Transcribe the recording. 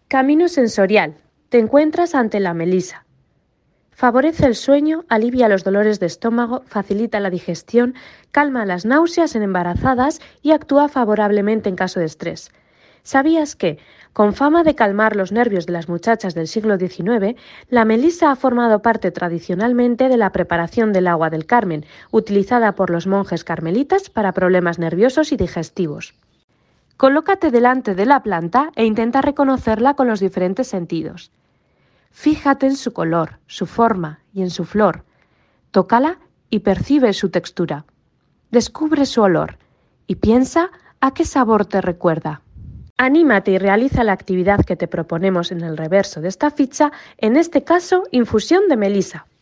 Camino sensorial. Te encuentras ante la melisa. Favorece el sueño, alivia los dolores de estómago, facilita la digestión, calma las náuseas en embarazadas y actúa favorablemente en caso de estrés. ¿Sabías que, con fama de calmar los nervios de las muchachas del siglo XIX, la melisa ha formado parte tradicionalmente de la preparación del agua del Carmen, utilizada por los monjes carmelitas para problemas nerviosos y digestivos? Colócate delante de la planta e intenta reconocerla con los diferentes sentidos. Fíjate en su color, su forma y en su flor. Tócala y percibe su textura. Descubre su olor y piensa a qué sabor te recuerda. Anímate y realiza la actividad que te proponemos en el reverso de esta ficha, en este caso, infusión de melisa.